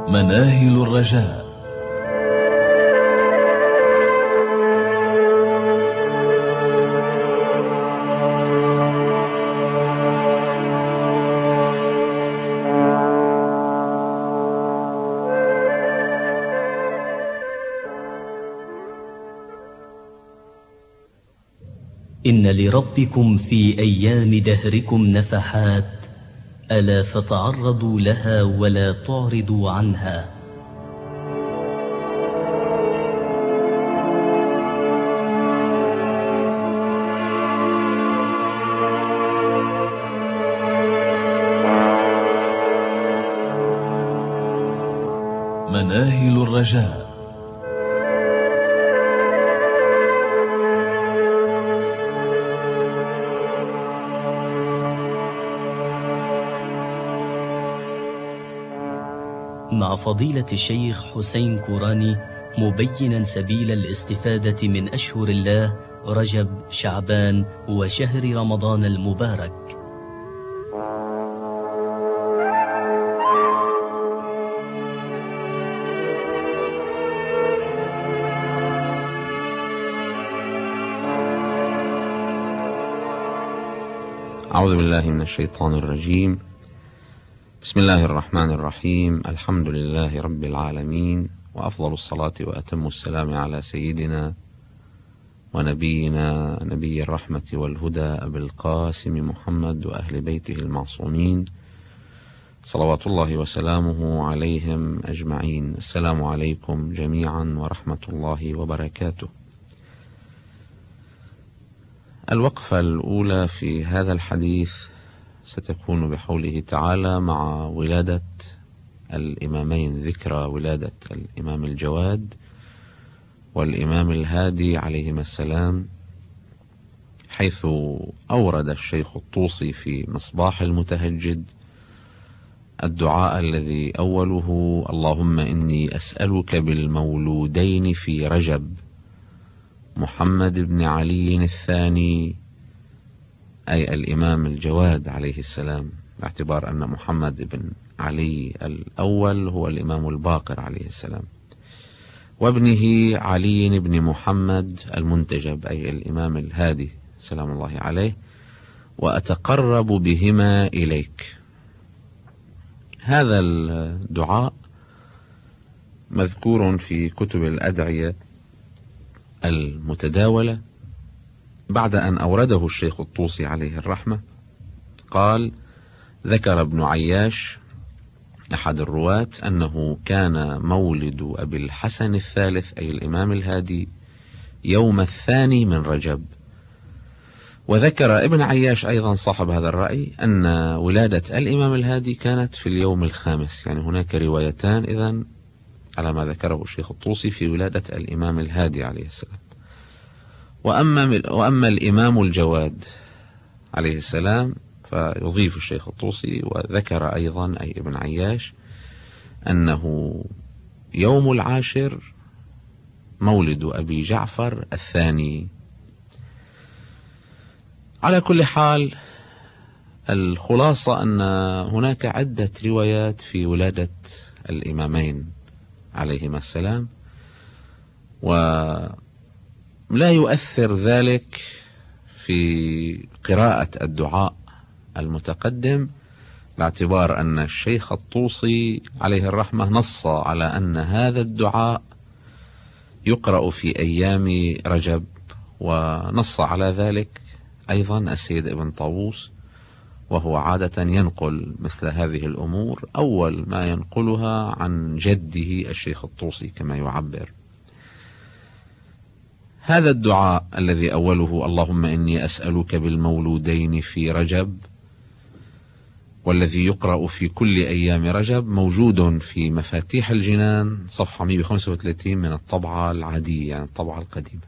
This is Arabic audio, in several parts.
مناهل الرجاء. إن لربكم في أيام دهركم نفحات، ألا فتعرضوا لها ولا تعرضوا عنها. مناهل الرجاء. مع فضيلة الشيخ حسين كوراني، مبينا سبيل الاستفادة من أشهر الله رجب، شعبان وشهر رمضان المبارك. أعوذ بالله من الشيطان الرجيم. بسم الله الرحمن الرحيم. الحمد لله رب العالمين، وأفضل الصلاة وأتم السلام على سيدنا ونبينا نبي الرحمة والهدى أبي القاسم محمد وأهل بيته المعصومين، صلوات الله وسلامه عليهم أجمعين. السلام عليكم جميعا ورحمة الله وبركاته. الوقفة الأولى في هذا الحديث ستكون بحوله تعالى مع ولادة الإمامين، ذكرى ولادة الإمام الجواد والإمام الهادي عليهما السلام، حيث أورد الشيخ الطوسي في مصباح المتهجد الدعاء الذي أوله: اللهم إني أسألك بالمولودين في رجب محمد بن علي الثاني، أي الإمام الجواد عليه السلام، باعتبار أن محمد بن علي الأول هو الإمام الباقر عليه السلام، وابنه علي بن محمد المنتجب أي الإمام الهادي سلام الله عليه، وأتقرب بهما إليك. هذا الدعاء مذكور في كتب الأدعية المتداولة. بعد أن أورده الشيخ الطوسي عليه الرحمة قال: ذكر ابن عياش أحد الرواة أنه كان مولد أبي الحسن الثالث أي الإمام الهادي يوم 2 من رجب. وذكر ابن عياش أيضا صاحب هذا الرأي أن ولادة الإمام الهادي كانت في اليوم 5. يعني هناك روايتان إذن على ما ذكره الشيخ الطوسي في ولادة الإمام الهادي عليه السلام. وأما الإمام الجواد عليه السلام فيضيف الشيخ الطوسي وذكر أيضا أي ابن عياش أنه يوم 10 مولد أبي جعفر الثاني. على كل حال، الخلاصة أن هناك عدة روايات في ولادة الإمامين عليهما السلام، ولا يؤثر ذلك في قراءة الدعاء المتقدم، باعتبار أن الشيخ الطوسي عليه الرحمة نص على أن هذا الدعاء يقرأ في أيام رجب، ونص على ذلك أيضا السيد ابن طاووس، وهو عادة ينقل مثل هذه الأمور أول ما ينقلها عن جده الشيخ الطوسي كما يعبر. هذا الدعاء الذي أوله اللهم إني أسألك بالمولودين في رجب، والذي يقرأ في كل أيام رجب، موجود في مفاتيح الجنان صفحة 135 من الطبعة العادية، يعني الطبعة القديمة.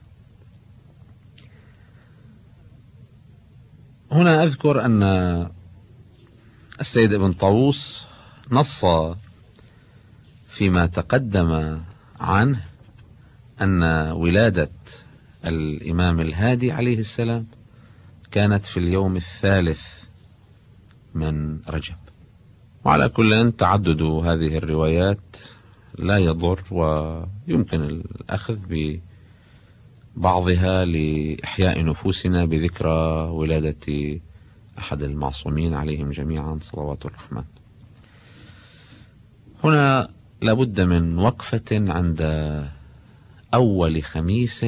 هنا أذكر أن السيد ابن طاووس نص فيما تقدم عنه أن ولادة الإمام الهادي عليه السلام كانت في اليوم 3 من رجب. وعلى كل تعدد هذه الروايات لا يضر، ويمكن الأخذ ببعضها لإحياء نفوسنا بذكرى ولادة أحد المعصومين عليهم جميعا صلوات الرحمن. هنا لابد من وقفة عند أول خميس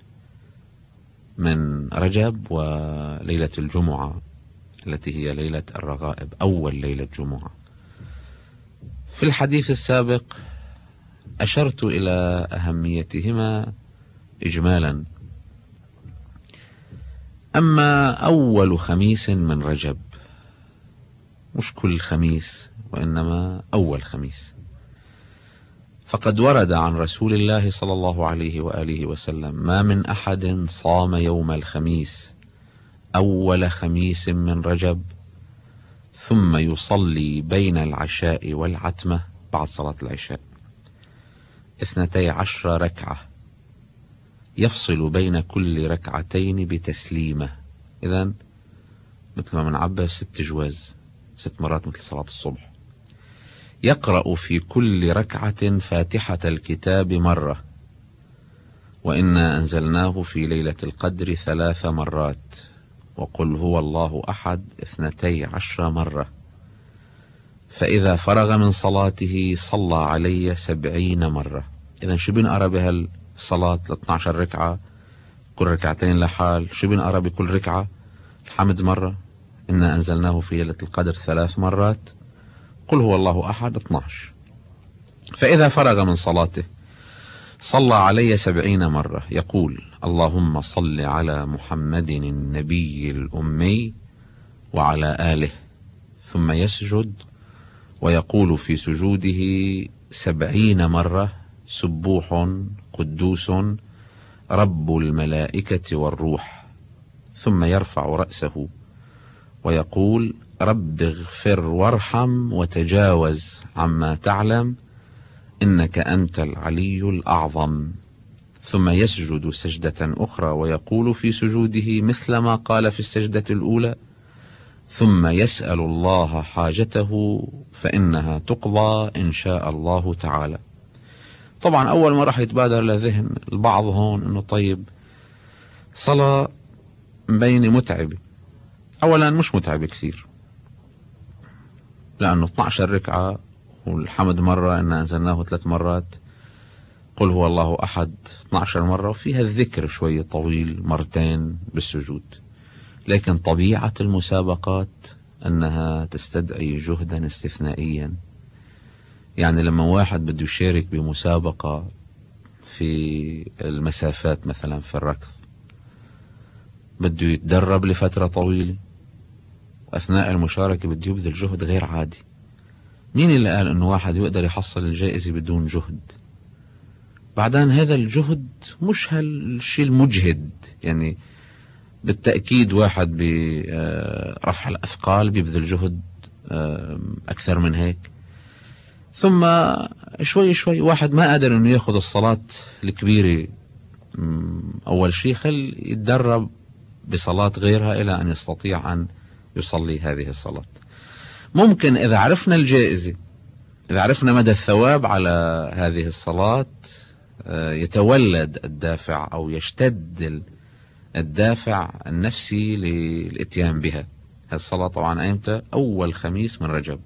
من رجب وليلة الجمعة التي هي ليلة الرغائب، أول ليلة جمعة. في الحديث السابق أشرت إلى أهميتهما إجمالا. أما أول خميس من رجب، مش كل خميس وإنما أول خميس، فقد ورد عن رسول الله صلى الله عليه وآله وسلم: ما من أحد صام يوم الخميس أول خميس من رجب ثم يصلي بين العشاء والعتمة بعد صلاة العشاء 12 ركعة يفصل بين كل ركعتين بتسليمة. إذن مثل ما منعبر 6 جواز، 6 مرات مثل صلاة الصبح. يقرأ في كل ركعة فاتحة الكتاب مرة، وإنا أنزلناه في ليلة القدر 3 مرات، وقل هو الله أحد 12 مرة. فإذا فرغ من صلاته صلى علي 70 مرة. إذن شو بنقرأ بها الصلاة 12 ركعة، كل ركعتين لحال؟ شو بنقرأ بكل ركعة؟ الحمد مرة، إنا أنزلناه في ليلة القدر 3 مرات، قل هو الله أحد 12. فإذا فرغ من صلاته صلى علي 70 مرة، يقول: اللهم صل على محمد النبي الأمي وعلى آله، ثم يسجد ويقول في سجوده 70 مرة: سبوح قدوس رب الملائكة والروح، ثم يرفع رأسه ويقول: رب اغفر وارحم وتجاوز عما تعلم إنك أنت العلي الأعظم، ثم يسجد سجدة أخرى ويقول في سجوده مثل ما قال في السجدة الأولى، ثم يسأل الله حاجته فإنها تقضى إن شاء الله تعالى. طبعا أول ما راح يتبادر لذهن البعض هون إنه طيب صلاة بين متعبة. أولا مش متعبة كثير، لأنه 12 ركعة والحمد مرة، إن أنزلناه 3 مرات، قل هو الله أحد 12 مرة، وفيها الذكر شوي طويل مرتين بالسجود. لكن طبيعة المسابقات أنها تستدعي جهدا استثنائيا. يعني لما واحد بده يشارك بمسابقة في المسافات مثلا في الركض، بده يتدرب لفترة طويلة، وأثناء المشاركة بده يبذل جهد غير عادي. مين اللي قال انه واحد يقدر يحصل الجائزة بدون جهد؟ بعدين هذا الجهد مش هالشيء المجهد، يعني بالتأكيد واحد برفع الأثقال بيبذل جهد أكثر من هيك. ثم شوي شوي واحد ما قادر انه ياخذ الصلاة الكبيرة، أول شيء خل يتدرب بصلاة غيرها إلى أن يستطيع أن يصلي هذه الصلاة. ممكن إذا عرفنا الجائزة، إذا عرفنا مدى الثواب على هذه الصلاة، يتولد الدافع أو يشتد الدافع النفسي للإتيان بها. هذه الصلاة طبعا أيمتى؟ أول خميس من رجب.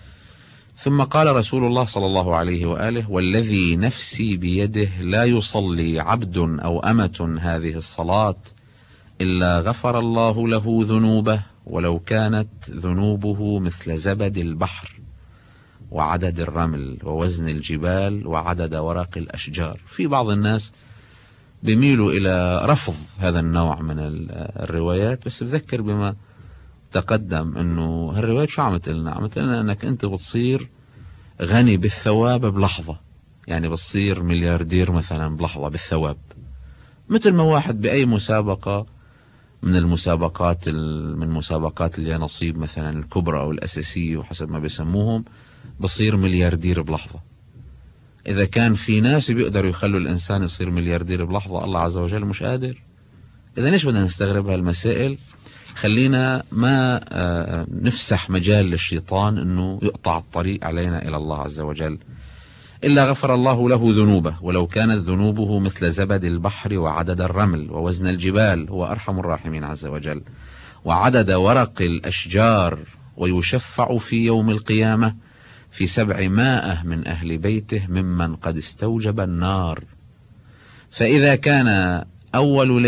ثم قال رسول الله صلى الله عليه وآله: والذي نفسي بيده لا يصلي عبد أو أمة هذه الصلاة إلا غفر الله له ذنوبه ولو كانت ذنوبه مثل زبد البحر وعدد الرمل ووزن الجبال وعدد ورق الأشجار. في بعض الناس بيميلوا إلى رفض هذا النوع من الروايات، بس بذكر بما تقدم أنه هالروايات شو عمت لنا؟ عمت لنا أنك أنت بتصير غني بالثواب بلحظة، يعني بتصير ملياردير مثلا بلحظة بالثواب. مثل ما واحد بأي مسابقة من المسابقات من مسابقات اللي نصيب مثلا الكبرى أو الأساسية وحسب ما بيسموهم، بصير ملياردير بلحظة. إذا كان في ناس بيقدروا يخلوا الإنسان يصير ملياردير بلحظة، الله عز وجل مش قادر؟ إذا ليش بدنا نستغرب هالمسائل؟ خلينا ما نفسح مجال للشيطان أنه يقطع الطريق علينا إلى الله عز وجل. إلا غفر الله له ذنوبه، ولو كانت ذنوبه مثل زبد البحر وعدد الرمل ووزن الجبال، هو أرحم الراحمين عز وجل، وعدد ورق الأشجار، ويشفع في يوم القيامة في 700 من أهل بيته ممن قد استوجب النار. فإذا كان أول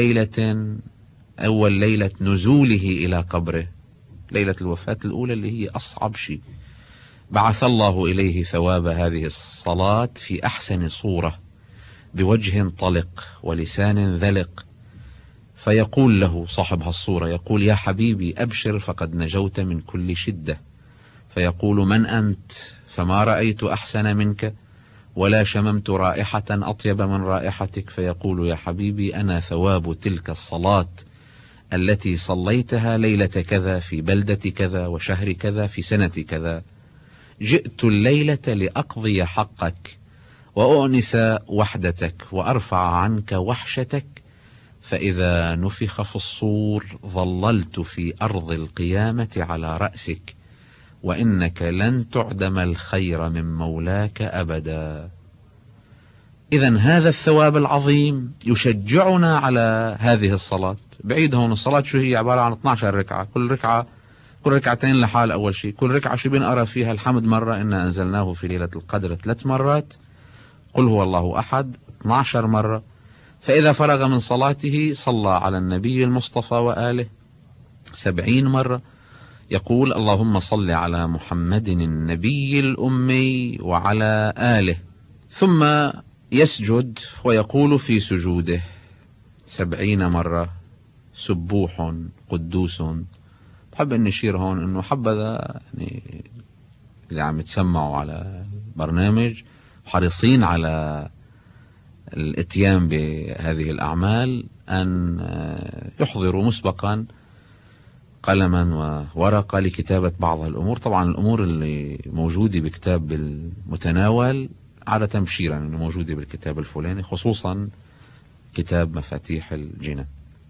ليلة نزوله إلى قبره ليلة الوفاة الأولى اللي هي أصعب شيء، بعث الله إليه ثواب هذه الصلاة في أحسن صورة بوجه طلق ولسان ذلق، فيقول له صاحب هالصورة، يقول: يا حبيبي أبشر فقد نجوت من كل شدة. فيقول: من أنت؟ فما رأيت أحسن منك ولا شممت رائحة أطيب من رائحتك. فيقول: يا حبيبي أنا ثواب تلك الصلاة التي صليتها ليلة كذا في بلدة كذا وشهر كذا في سنة كذا. جئت الليلة لأقضي حقك وأؤنس وحدتك وأرفع عنك وحشتك، فإذا نفخ في الصور ظللت في أرض القيامة على رأسك، وإنك لن تعدم الخير من مولاك أبدا. إذن هذا الثواب العظيم يشجعنا على هذه الصلاة. بعيد هون الصلاة شو هي؟ عبارة عن 12 ركعة، كل ركعتين لحال. أول شيء كل ركعة شو بنقرأ فيها؟ الحمد مرة، إنا أنزلناه في ليلة القدر 3 مرات، قل هو الله أحد 12 مرة. فإذا فرغ من صلاته صلى على النبي المصطفى وآله 70 مرة، يقول: اللهم صل على محمد النبي الأمي وعلى آله. ثم يسجد ويقول في سجوده 70 مرة: سبوح قدوس. بحب أن نشير هون أنه حبذا يعني اللي عم يتسمعوا على برنامج حريصين على الاتيان بهذه الأعمال أن يحضروا مسبقا قلما وورقة لكتابة بعض الأمور. طبعا الأمور اللي موجودة بكتاب المتناول عادة بشيرا أنه موجودة بالكتاب الفلاني، خصوصا كتاب مفاتيح الجنان.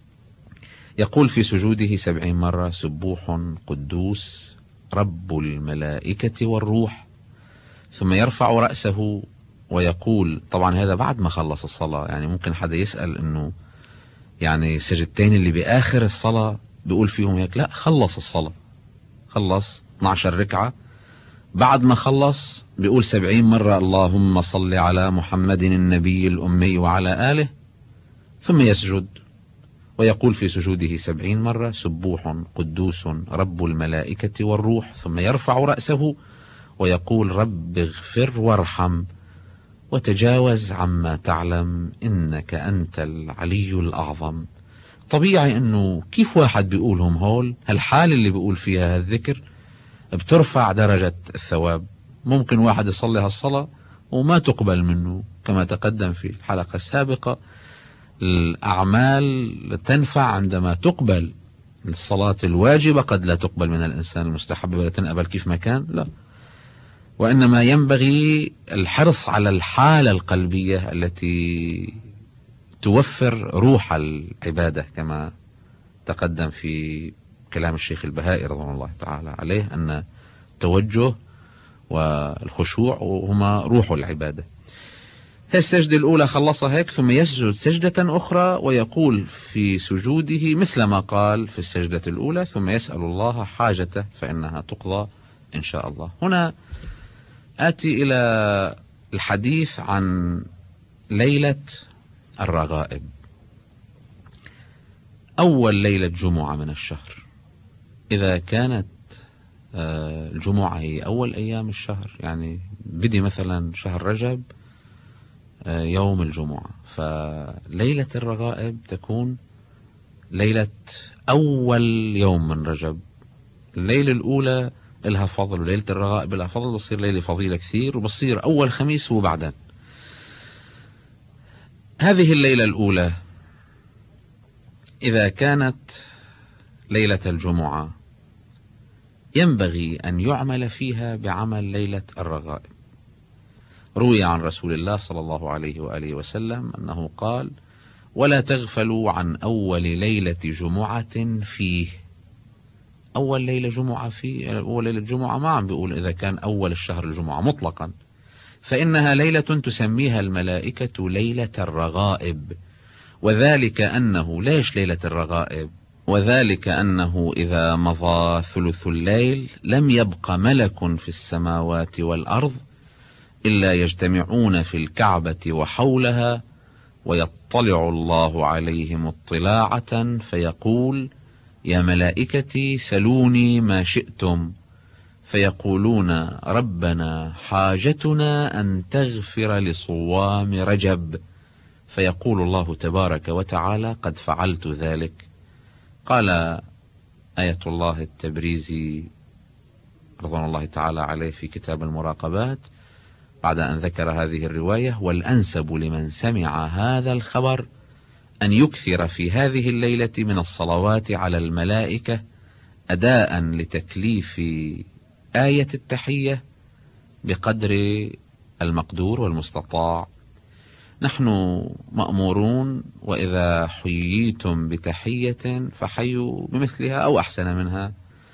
يقول في سجوده 70 مرة: سبوح قدوس رب الملائكة والروح. ثم يرفع رأسه ويقول، طبعا هذا بعد ما خلص الصلاة، يعني ممكن حدا يسأل انه يعني السجدتين اللي بآخر الصلاة بيقول فيهم هيك. لا، خلص الصلاة، خلص 12 ركعة، بعد ما خلص بيقول 70 مرة: اللهم صل على محمد النبي الأمي وعلى آله. ثم يسجد ويقول في سجوده 70 مرة: سبوح قدوس رب الملائكة والروح. ثم يرفع رأسه ويقول: رب اغفر وارحم وتجاوز عما تعلم إنك أنت العلي الأعظم. طبيعي أنه كيف واحد بيقولهم هول، هالحال اللي بيقول فيها الذكر بترفع درجة الثواب. ممكن واحد يصلي هالصلاة وما تقبل منه، كما تقدم في الحلقة السابقة. الأعمال تنفع عندما تقبل. الصلاة الواجبة قد لا تقبل من الإنسان، المستحب ولا تنقبل كيف ما كان، لا، وإنما ينبغي الحرص على الحالة القلبية التي توفر روح العبادة، كما تقدم في كلام الشيخ البهائي رضوان الله تعالى عليه أن التوجه والخشوع هما روح العبادة. السجدة الأولى خلصها هيك، ثم يسجد سجدة أخرى ويقول في سجوده مثل ما قال في السجدة الأولى، ثم يسأل الله حاجته فإنها تقضى إن شاء الله. هنا آتي إلى الحديث عن ليلة الرغائب. أول ليلة جمعة من الشهر، إذا كانت الجمعة هي أول أيام الشهر، يعني بدي مثلا شهر رجب يوم الجمعة، فليلة الرغائب تكون ليلة أول يوم من رجب. الليلة الأولى لها فضل وليلة الرغائب لها فضل، بصير ليلة فضيلة كثير، وبصير أول خميس وبعدين. هذه الليلة الأولى إذا كانت ليلة الجمعة ينبغي أن يعمل فيها بعمل ليلة الرغائب. روي عن رسول الله صلى الله عليه وآله وسلم أنه قال: ولا تغفلوا عن أول ليلة جمعة فيه، أول ليلة جمعة في أول ليلة جمعة ما عم بيقول إذا كان أول الشهر الجمعة مطلقا، فإنها ليلة تسميها الملائكة ليلة الرغائب. وذلك أنه ليش ليلة الرغائب؟ وذلك أنه إذا مضى ثلث الليل لم يبق ملك في السماوات والأرض إلا يجتمعون في الكعبة وحولها، ويطلع الله عليهم اطلاعة فيقول: يا ملائكتي سلوني ما شئتم، فيقولون: ربنا حاجتنا أن تغفر لصوام رجب، فيقول الله تبارك وتعالى: قد فعلت ذلك. قال آية الله التبريزي رضوان الله تعالى عليه في كتاب المراقبات بعد أن ذكر هذه الرواية: والأنسب لمن سمع هذا الخبر أن يكثر في هذه الليلة من الصلوات على الملائكة أداء لتكليف آية التحية بقدر المقدور والمستطاع. نحن مأمورون وإذا حييتم بتحية فحيوا بمثلها أو أحسن منها.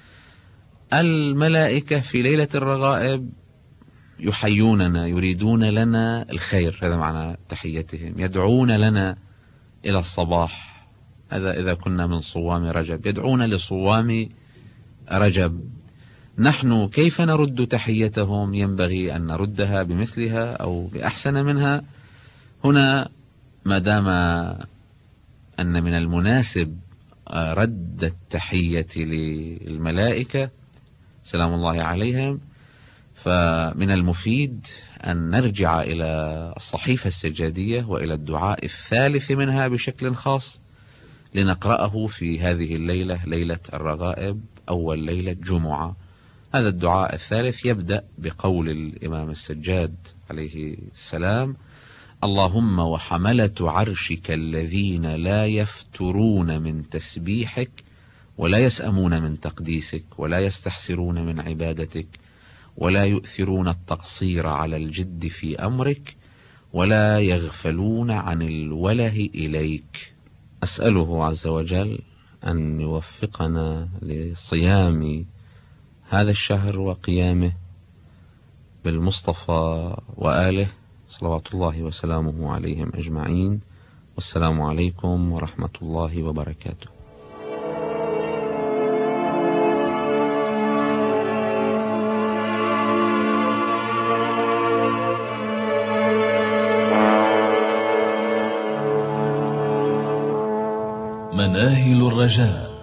الملائكة في ليلة الرغائب يحيوننا، يريدون لنا الخير، هذا معنى تحيتهم، يدعون لنا إلى الصباح، هذا إذا كنا من صوام رجب، يدعون لصوام رجب. نحن كيف نرد تحيتهم؟ ينبغي أن نردها بمثلها أو بأحسن منها. هنا ما دام أن من المناسب رد التحية للملائكة سلام الله عليهم، فمن المفيد أن نرجع إلى الصحيفة السجادية وإلى الدعاء الثالث منها بشكل خاص لنقرأه في هذه الليلة، ليلة الرغائب، أول ليلة جمعة. هذا الدعاء الثالث يبدأ بقول الإمام السجاد عليه السلام: اللهم وحملة عرشك الذين لا يفترون من تسبيحك ولا يسأمون من تقديسك ولا يستحسرون من عبادتك ولا يؤثرون التقصير على الجد في أمرك ولا يغفلون عن الوله إليك. أسأله عز وجل أن يوفقنا لصيام هذا الشهر وقيامه بالمصطفى وآله صلوات الله وسلامه عليهم أجمعين. والسلام عليكم ورحمة الله وبركاته. مناهل الرجاء.